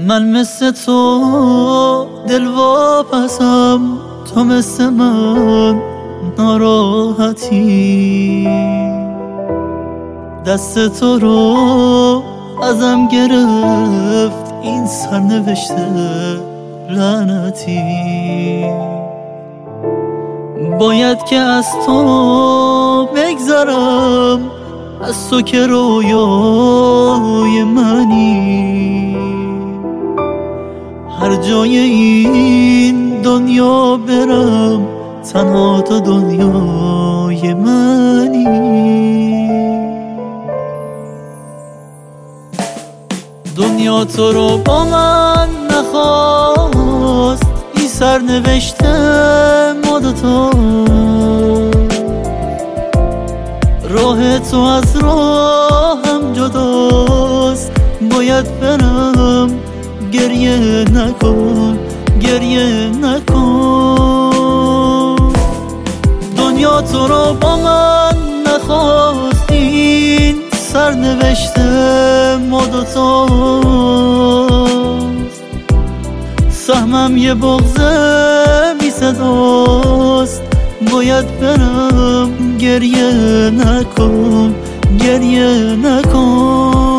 من مثل تو دل واپسم، تو مثل من ناراحتی. دست تو رو ازم گرفت این سرنوشت لعنتی. باید که از تو بگذرم، از تو که رویای منی. هر جای این دنیا برم، تنها تو دنیای منی. دنیا تو رو با من نخواست، این سرنوشت ما دوتا. راه تو از راهم جداست، باید برم. گریه نکن، گریه نکن. دنیا تو رو با من نخواست، این سرنوشت ما دوتاست. سهمم یه بغض بی صداست، باید برم. گریه نکن، گریه نکن.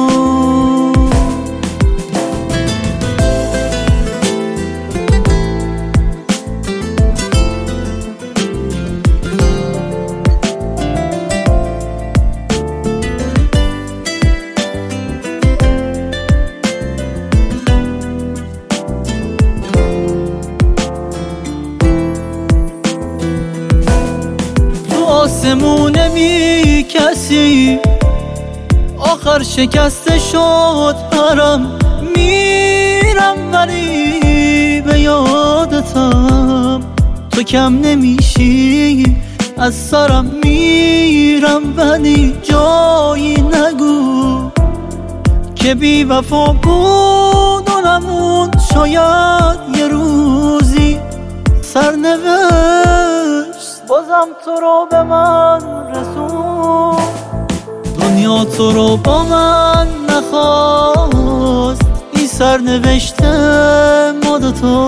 آسمونه می کسی آخر شکسته شد پرم. میرم ولی به یادتم، تو کم نمیشی از سرم. میرم ولی جایی نگو که بی وفا بودنمون شاید یه روزی سرنوشت بازم تو رو به من رسون. دنیا تو رو با من نخواست، این سرنوشت ما دوتا.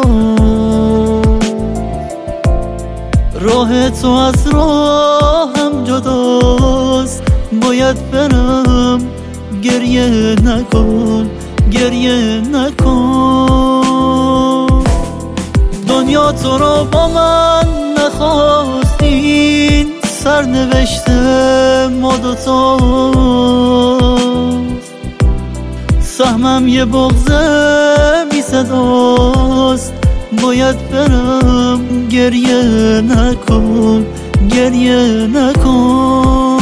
راه تو از راهم جداست، باید برم. گریه نکن، گریه نکن. دنیا تو رو با من نخواست، این سرنوشت ما دوتاست. سهمم یه بغض بی صداست، باید برم. گریه نکن، گریه نکن.